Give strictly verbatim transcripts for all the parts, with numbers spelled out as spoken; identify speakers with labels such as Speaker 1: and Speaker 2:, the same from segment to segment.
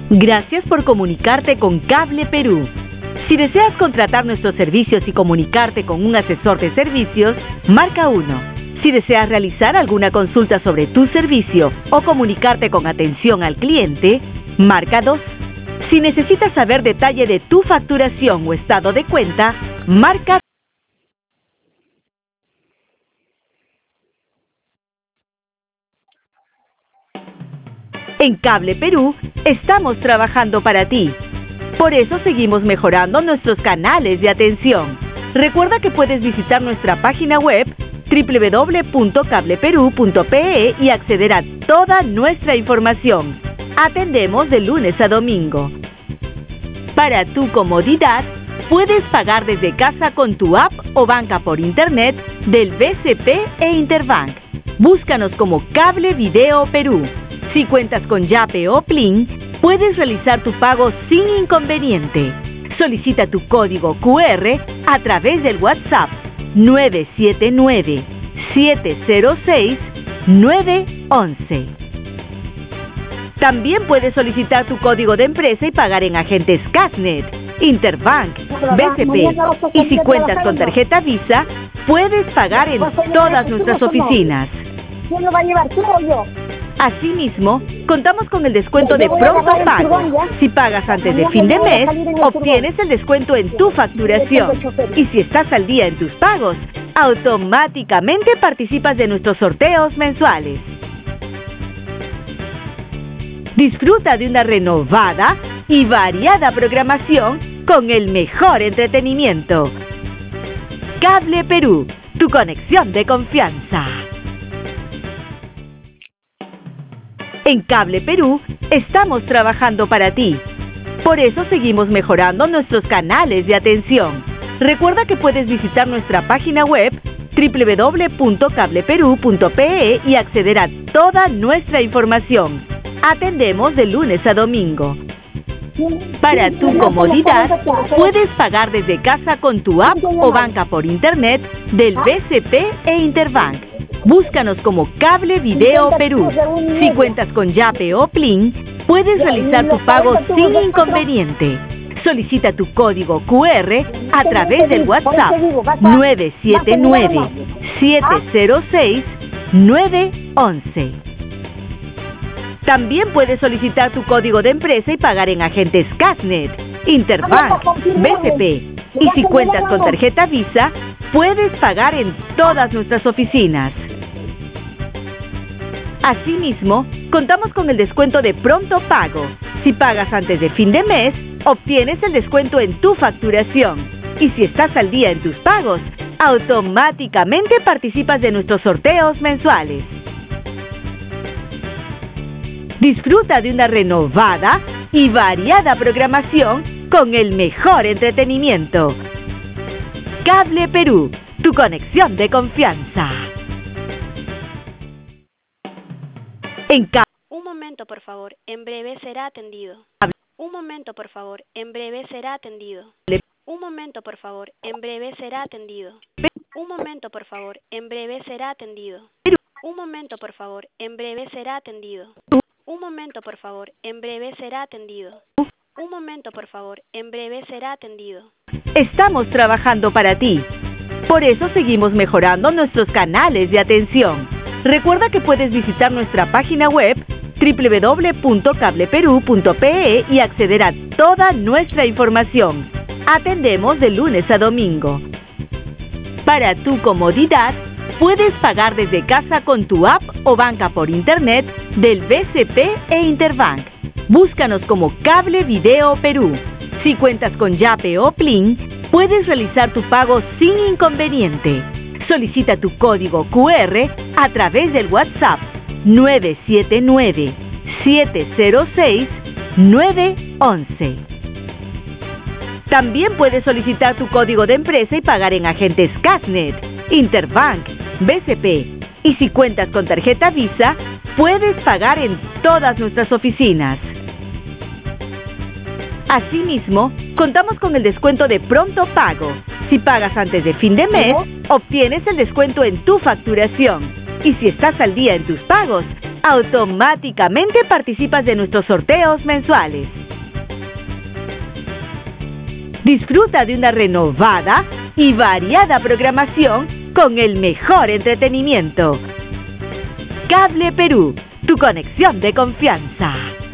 Speaker 1: Gracias por comunicarte con Cable Perú. Si deseas contratar nuestros servicios y comunicarte con un asesor de servicios, marca uno. Si deseas realizar alguna consulta sobre tu servicio o comunicarte con atención al cliente, marca dos. Si necesitas saber detalle de tu facturación o estado de cuenta, marca En Cable Perú, estamos trabajando para ti. Por eso seguimos mejorando nuestros canales de atención. Recuerda que puedes visitar nuestra página web doble u doble u doble u punto cable perú punto pe e y acceder a toda nuestra información. Atendemos de lunes a domingo. Para tu comodidad, puedes pagar desde casa con tu app o banca por internet del B C P e Interbank. Búscanos como Cable Video Perú. Si cuentas con Yape o Plin, puedes realizar tu pago sin inconveniente. Solicita tu código cu erre a través del WhatsApp nueve siete nueve, siete cero seis, nueve once. También puedes solicitar tu código de empresa y pagar en agentes Casnet, Interbank, B C P. Y si cuentas con tarjeta Visa, puedes pagar en todas nuestras oficinas.
Speaker 2: ¿Quién lo va a llevar, tú o yo?
Speaker 1: Asimismo, contamos con el descuento de pronto pago. Si pagas antes de fin de mes, obtienes el descuento en tu facturación. Y si estás al día en tus pagos, automáticamente participas de nuestros sorteos mensuales. Disfruta de una renovada y variada programación con el mejor entretenimiento. Cable Perú, tu conexión de confianza. En Cable Perú, estamos trabajando para ti. Por eso seguimos mejorando nuestros canales de atención. Recuerda que puedes visitar nuestra página web doble u doble u doble u punto cable perú punto pe e y acceder a toda nuestra información. Atendemos de lunes a domingo. Para tu comodidad, puedes pagar desde casa con tu app o banca por internet del B C P e Interbank. Búscanos como Cable Video Perú. Si cuentas con Yape o Plin, puedes realizar tu pago sin inconveniente. Solicita tu código cu erre a través del WhatsApp nueve siete nueve, siete cero seis, nueve once. También puedes solicitar tu código de empresa y pagar en agentes Casnet, Interbank, B C P. Y si cuentas con tarjeta Visa, puedes pagar en todas nuestras oficinas. Asimismo, contamos con el descuento de pronto pago. Si pagas antes de fin de mes, obtienes el descuento en tu facturación. Y si estás al día en tus pagos, automáticamente participas de nuestros sorteos mensuales. Disfruta de una renovada y variada programación con el mejor entretenimiento. Cable Perú, tu conexión de confianza. En ca-
Speaker 3: Un momento, por favor. En breve será atendido. Un momento, por favor. En breve será atendido. Un momento, por favor. En breve será atendido. Un momento, por favor. En breve será atendido. Un momento, por favor. En breve será atendido. Un momento, por favor. En breve será atendido. Un momento, por favor. En breve será atendido.
Speaker 1: Estamos trabajando para ti. Por eso seguimos mejorando nuestros canales de atención. Recuerda que puedes visitar nuestra página web doble u doble u doble u punto cable perú punto pe e y acceder a toda nuestra información. Atendemos de lunes a domingo. Para tu comodidad, puedes pagar desde casa con tu app o banca por internet del B C P e Interbank. Búscanos como Cable Video Perú. Si cuentas con Yape o Plin, puedes realizar tu pago sin inconveniente. Solicita tu código cu erre a través del WhatsApp nueve siete nueve, siete cero seis, nueve once. También puedes solicitar tu código de empresa y pagar en agentes Casnet, Interbank, B C P. Y si cuentas con tarjeta Visa, puedes pagar en todas nuestras oficinas. Asimismo, contamos con el descuento de pronto pago. Si pagas antes de fin de mes, obtienes el descuento en tu facturación. Y si estás al día en tus pagos, automáticamente participas de nuestros sorteos mensuales. Disfruta de una renovada y variada programación con el mejor entretenimiento. Cable Perú, tu conexión de confianza.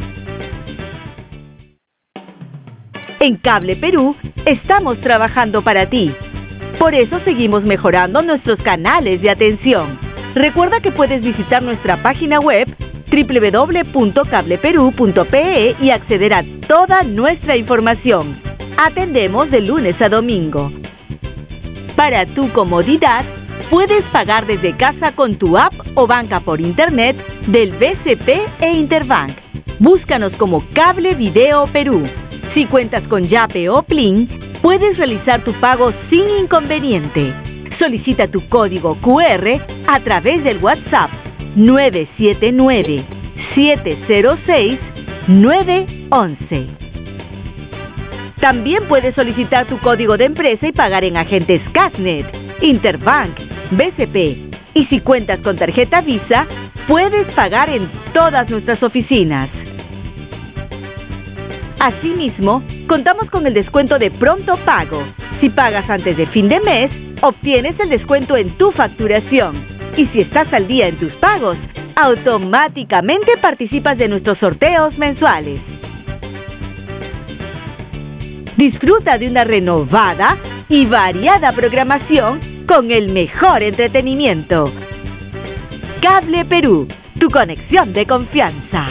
Speaker 1: En Cable Perú estamos trabajando para ti. Por eso seguimos mejorando nuestros canales de atención. Recuerda que puedes visitar nuestra página web doble u doble u doble u punto cable perú punto pe e y acceder a toda nuestra información. Atendemos de lunes a domingo. Para tu comodidad, puedes pagar desde casa con tu app o banca por internet del B C P e Interbank. Búscanos como Cable Video Perú. Si cuentas con Yape o Plin, puedes realizar tu pago sin inconveniente. Solicita tu código cu erre a través del WhatsApp nueve siete nueve, siete cero seis, nueve once. También puedes solicitar tu código de empresa y pagar en agentes Casnet, Interbank, B C P. Y si cuentas con tarjeta Visa, puedes pagar en todas nuestras oficinas. Asimismo, contamos con el descuento de pronto pago. Si pagas antes de fin de mes, obtienes el descuento en tu facturación. Y si estás al día en tus pagos, automáticamente participas de nuestros sorteos mensuales. Disfruta de una renovada y variada programación con el mejor entretenimiento. Cable Perú, tu conexión de confianza.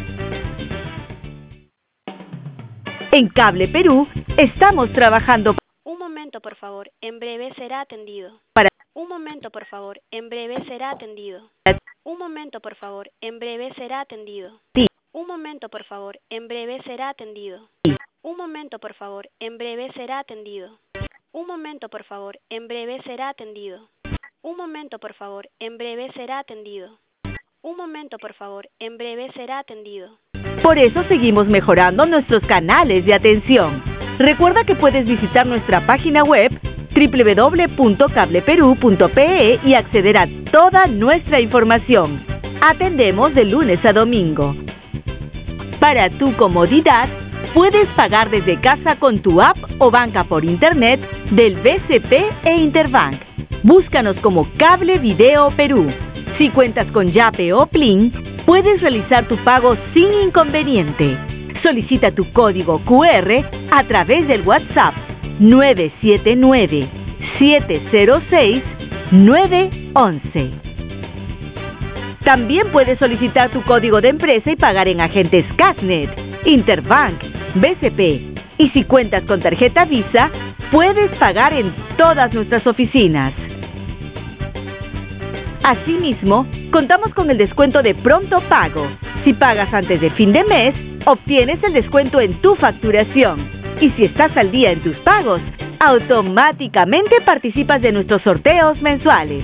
Speaker 1: En Cable Perú estamos trabajando.
Speaker 3: Un momento, por favor. En breve será atendido.
Speaker 1: Para
Speaker 3: Un momento, por favor. En breve será atendido. Un momento, por favor. En breve será atendido.
Speaker 1: ti.
Speaker 3: Un momento, por favor. En breve será atendido. Un momento, por favor. En breve será atendido. Un momento, por favor. En breve será atendido. Un momento, por favor. En breve será atendido. Un momento, por favor. En breve será atendido.
Speaker 1: Por eso seguimos mejorando nuestros canales de atención. Recuerda que puedes visitar nuestra página web doble u doble u doble u punto cable perú punto pe e y acceder a toda nuestra información. Atendemos de lunes a domingo. Para tu comodidad, puedes pagar desde casa con tu app o banca por internet del B C P e Interbank. Búscanos como Cable Video Perú. Si cuentas con Yape o Plin, puedes realizar tu pago sin inconveniente. Solicita tu código cu erre a través del WhatsApp nueve siete nueve, siete cero seis, nueve once. También puedes solicitar tu código de empresa y pagar en agentes Casnet, Interbank, B C P. Y si cuentas con tarjeta Visa, puedes pagar en todas nuestras oficinas. Asimismo, contamos con el descuento de pronto pago. Si pagas antes de fin de mes, obtienes el descuento en tu facturación. Y si estás al día en tus pagos, automáticamente participas de nuestros sorteos mensuales.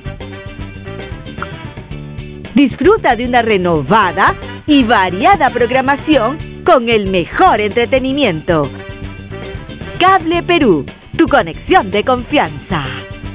Speaker 1: Disfruta de una renovada y variada programación con el mejor entretenimiento. Cable Perú, tu conexión de confianza.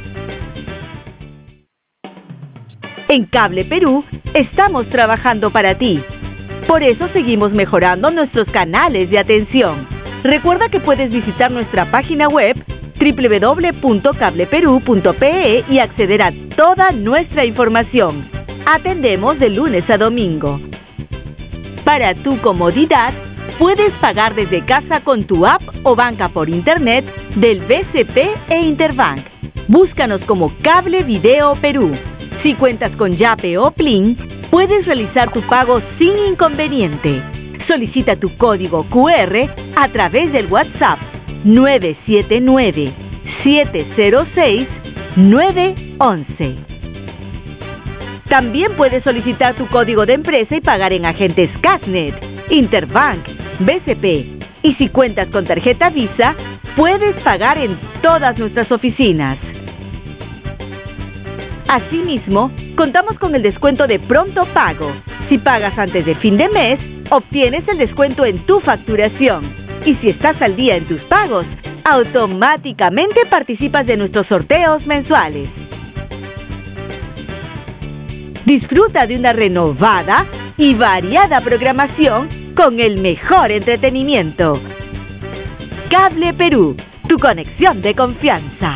Speaker 1: En Cable Perú estamos trabajando para ti. Por eso seguimos mejorando nuestros canales de atención. Recuerda que puedes visitar nuestra página web doble u doble u doble u punto cable perú punto pe e y acceder a toda nuestra información. Atendemos de lunes a domingo. Para tu comodidad, puedes pagar desde casa con tu app o banca por internet del B C P e Interbank. Búscanos como Cable Video Perú. Si cuentas con Yape o Plin, puedes realizar tu pago sin inconveniente. Solicita tu código cu erre a través del WhatsApp nueve siete nueve, siete cero seis, nueve once. También puedes solicitar tu código de empresa y pagar en agentes Casnet, Interbank, B C P. Y si cuentas con tarjeta Visa, puedes pagar en todas nuestras oficinas. Asimismo, contamos con el descuento de pronto pago. Si pagas antes de fin de mes, obtienes el descuento en tu facturación. Y si estás al día en tus pagos, automáticamente participas de nuestros sorteos mensuales. Disfruta de una renovada y variada programación con el mejor entretenimiento. Cable Perú, tu conexión de confianza.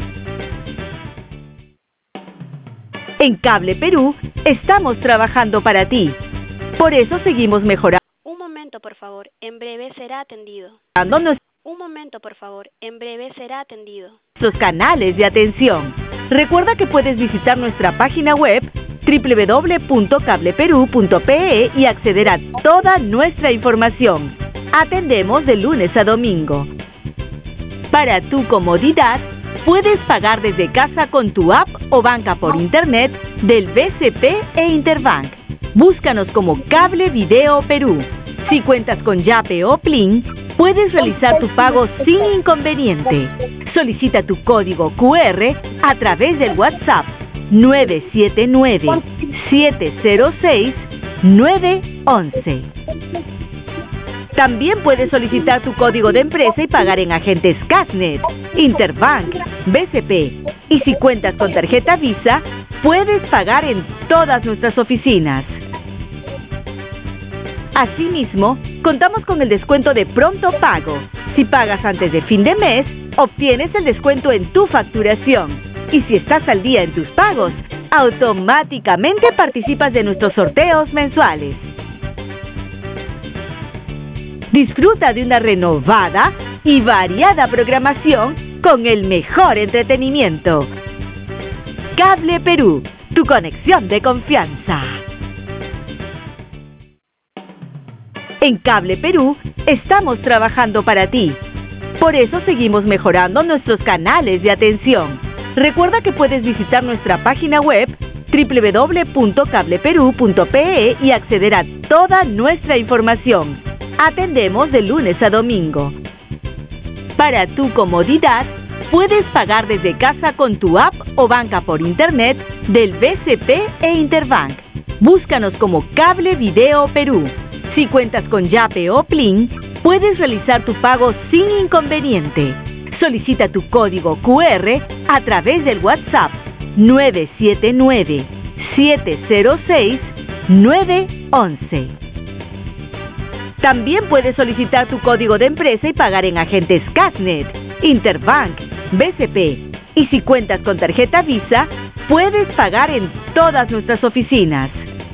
Speaker 1: En Cable Perú estamos trabajando para ti. Por eso seguimos mejorando.
Speaker 3: Un momento, por favor. En breve será atendido. Un momento, por favor. En breve será atendido.
Speaker 1: Nuestros canales de atención. Recuerda que puedes visitar nuestra página web doble u doble u doble u punto cable perú punto pe e y acceder a toda nuestra información. Atendemos de lunes a domingo. Para tu comodidad, puedes pagar desde casa con tu app o banca por internet del B C P e Interbank. Búscanos como Cable Video Perú. Si cuentas con Yape o Plin, puedes realizar tu pago sin inconveniente. Solicita tu código cu erre a través del WhatsApp nueve siete nueve, siete cero seis, nueve once. También puedes solicitar tu código de empresa y pagar en agentes Casnet, Interbank, B C P. Y si cuentas con tarjeta Visa, puedes pagar en todas nuestras oficinas. Asimismo, contamos con el descuento de pronto pago. Si pagas antes de fin de mes, obtienes el descuento en tu facturación. Y si estás al día en tus pagos, automáticamente participas de nuestros sorteos mensuales. Disfruta de una renovada y variada programación con el mejor entretenimiento. Cable Perú, tu conexión de confianza. En Cable Perú estamos trabajando para ti. Por eso seguimos mejorando nuestros canales de atención. Recuerda que puedes visitar nuestra página web doble u doble u doble u punto cable perú punto pe e y acceder a toda nuestra información. Atendemos de lunes a domingo. Para tu comodidad, puedes pagar desde casa con tu app o banca por internet del B C P e Interbank. Búscanos como Cable Video Perú. Si cuentas con Yape o Plin, puedes realizar tu pago sin inconveniente. Solicita tu código cu erre a través del WhatsApp nueve siete nueve, siete cero seis, nueve once. También puedes solicitar tu código de empresa y pagar en agentes Casnet, Interbank, B C P. Y si cuentas con tarjeta Visa, puedes pagar en todas nuestras oficinas.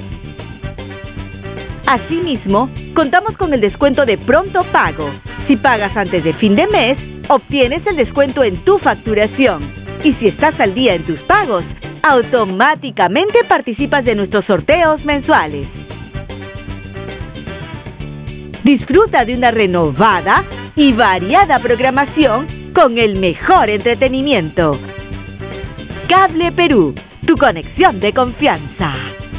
Speaker 1: Asimismo, contamos con el descuento de pronto pago. Si pagas antes de fin de mes, obtienes el descuento en tu facturación. Y si estás al día en tus pagos, automáticamente participas de nuestros sorteos mensuales. Disfruta de una renovada y variada programación con el mejor entretenimiento. Cable Perú, tu conexión de confianza.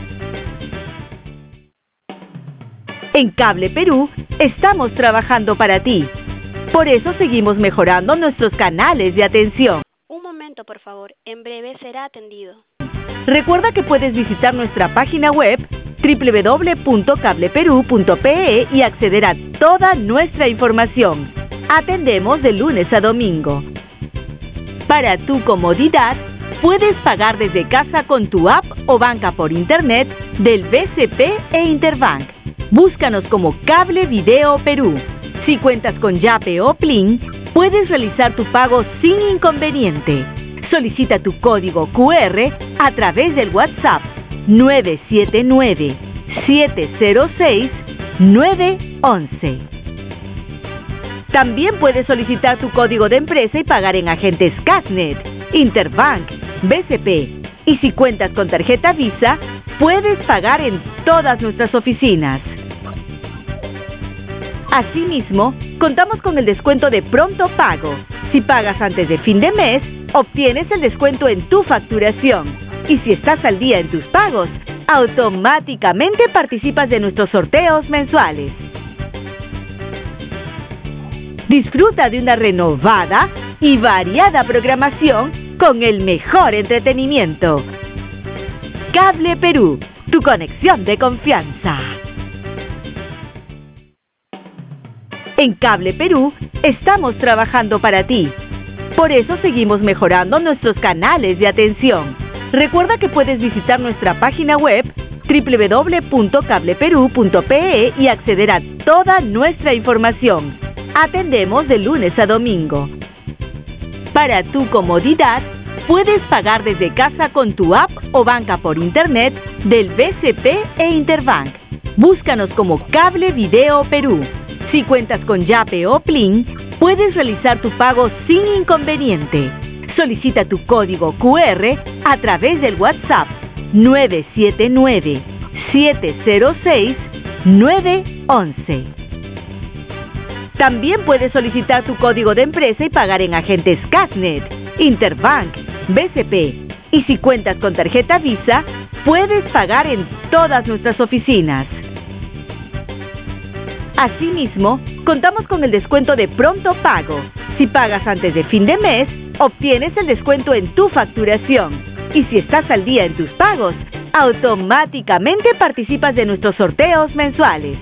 Speaker 1: En Cable Perú estamos trabajando para ti. Por eso seguimos mejorando nuestros canales de atención.
Speaker 3: Un momento, por favor. En breve será atendido.
Speaker 1: Recuerda que puedes visitar nuestra página web doble u doble u doble u punto cable perú punto pe e y acceder a toda nuestra información. Atendemos de lunes a domingo. Para tu comodidad, puedes pagar desde casa con tu app o banca por internet del B C P e Interbank. Búscanos como Cable Video Perú. Si cuentas con Yape o Plin, puedes realizar tu pago sin inconveniente. Solicita tu código cu erre a través del WhatsApp nueve siete nueve, siete cero seis, nueve once. También puedes solicitar tu código de empresa y pagar en agentes Casnet, Interbank, B C P. Y si cuentas con tarjeta Visa, puedes pagar en todas nuestras oficinas. Asimismo, contamos con el descuento de pronto pago. Si pagas antes de fin de mes, obtienes el descuento en tu facturación. Y si estás al día en tus pagos, automáticamente participas de nuestros sorteos mensuales. Disfruta de una renovada y variada programación con el mejor entretenimiento. Cable Perú, tu conexión de confianza. En Cable Perú estamos trabajando para ti. Por eso seguimos mejorando nuestros canales de atención. Recuerda que puedes visitar nuestra página web doble u doble u doble u punto cable perú punto pe e y acceder a toda nuestra información. Atendemos de lunes a domingo. Para tu comodidad, puedes pagar desde casa con tu app o banca por internet del B C P e Interbank. Búscanos como Cable Video Perú. Si cuentas con Yape o Plin, puedes realizar tu pago sin inconveniente. Solicita tu código cu erre a través del WhatsApp nueve siete nueve, siete cero seis, nueve once. También puedes solicitar tu código de empresa y pagar en agentes Casnet, Interbank, B C P. Y si cuentas con tarjeta Visa, puedes pagar en todas nuestras oficinas. Asimismo, contamos con el descuento de pronto pago. Si pagas antes de fin de mes, obtienes el descuento en tu facturación. Y si estás al día en tus pagos, automáticamente participas de nuestros sorteos mensuales.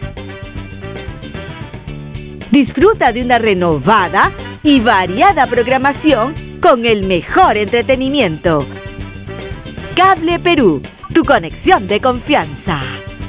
Speaker 1: Disfruta de una renovada y variada programación con el mejor entretenimiento. Cable Perú, tu conexión de confianza.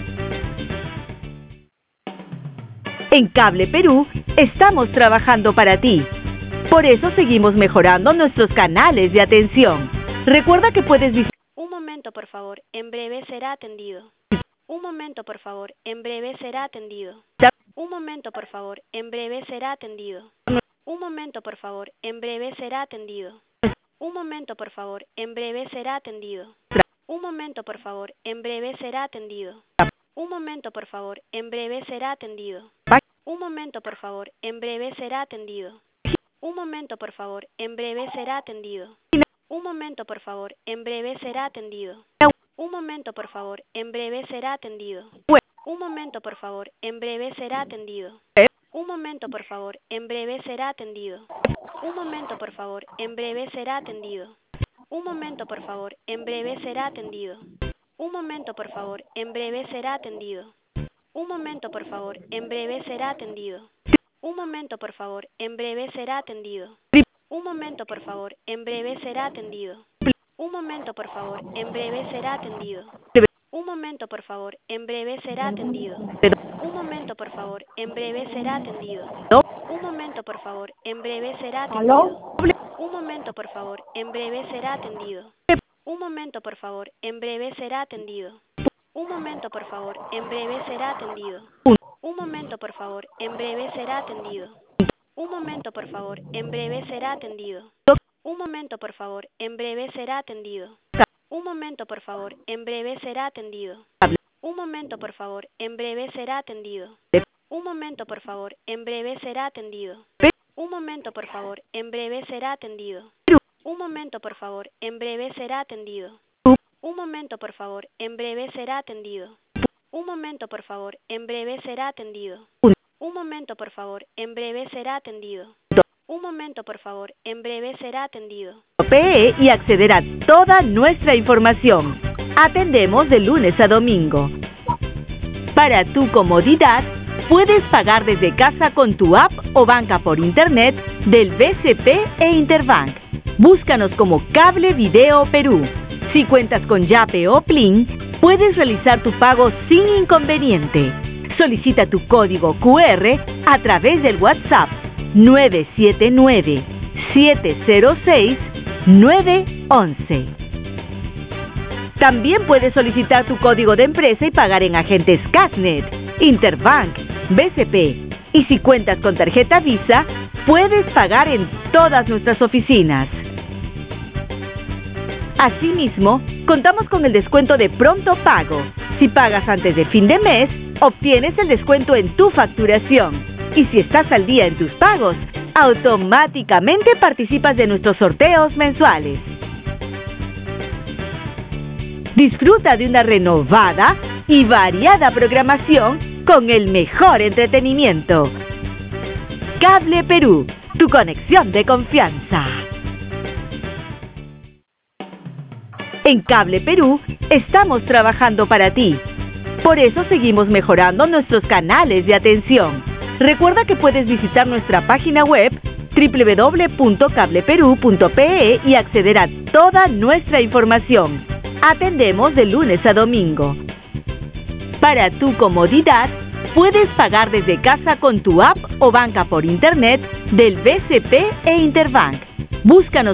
Speaker 1: En Cable Perú estamos trabajando para ti. Por eso seguimos mejorando nuestros canales de atención. Recuerda que puedes visitar...
Speaker 3: Un momento, por favor. En breve será atendido. Un momento, por favor. En breve será atendido. Un momento, por favor. En breve será atendido. Un momento, por favor. En breve será atendido. Un momento, por favor. En breve será atendido. Un momento, por favor. En breve será atendido. Un momento, por favor. En breve será atendido. Un momento, por favor. En breve será atendido. Un momento, por favor. En breve será atendido. Un momento, por favor. En breve será atendido. Un momento, por favor. En breve será atendido. Un momento, por favor. En breve será atendido. Un momento, por favor. En breve será atendido. Un momento, por favor. En breve será atendido. Un momento, por favor. En breve será atendido. Un momento, por favor. En breve será atendido. Un momento, por favor. En breve será atendido. Un momento, por favor. En breve será atendido. Un momento, por favor. En breve será atendido. Un momento, por favor. En breve será atendido. Un momento, por favor. En breve será atendido. Un momento, por favor. En breve será atendido. Un momento, por favor. En breve será atendido. Un momento, por favor. En breve será atendido. Un momento, por favor. En breve será atendido. Un momento, por favor. En breve será atendido. Un momento, por favor. En breve será atendido. Un momento, por favor. En breve será atendido. Un momento, por favor. En breve será atendido. Un momento, por favor. En breve será atendido. Un momento, por favor. En breve será atendido. Un momento, por favor. En breve será atendido. Un momento, por favor. En breve será atendido. Un momento, por favor. En breve será atendido. Un momento, por favor. En breve será atendido. Un momento, por favor. En breve será atendido. Un momento, por favor. En breve será atendido. Un momento, por favor. En breve será atendido.
Speaker 1: P E y acceder a toda nuestra información. Atendemos de lunes a domingo. Para tu comodidad, puedes pagar desde casa con tu app o banca por internet del B C P e Interbank. Búscanos como Cable Video Perú. Si cuentas con Yape o Plin, puedes realizar tu pago sin inconveniente. Solicita tu código cu erre a través del WhatsApp nueve siete nueve, siete cero seis, nueve once. También puedes solicitar tu código de empresa y pagar en agentes Casnet, Interbank, B C P. Y si cuentas con tarjeta Visa, puedes pagar en todas nuestras oficinas. Asimismo, contamos con el descuento de pronto pago. Si pagas antes de fin de mes, obtienes el descuento en tu facturación. Y si estás al día en tus pagos, automáticamente participas de nuestros sorteos mensuales. Disfruta de una renovada y variada programación con el mejor entretenimiento. Cable Perú, tu conexión de confianza. En Cable Perú estamos trabajando para ti. Por eso seguimos mejorando nuestros canales de atención. Recuerda que puedes visitar nuestra página web doble u doble u doble u punto cable perú punto pe e y acceder a toda nuestra información. Atendemos de lunes a domingo. Para tu comodidad, puedes pagar desde casa con tu app o banca por internet del B C P e Interbank. Búscanos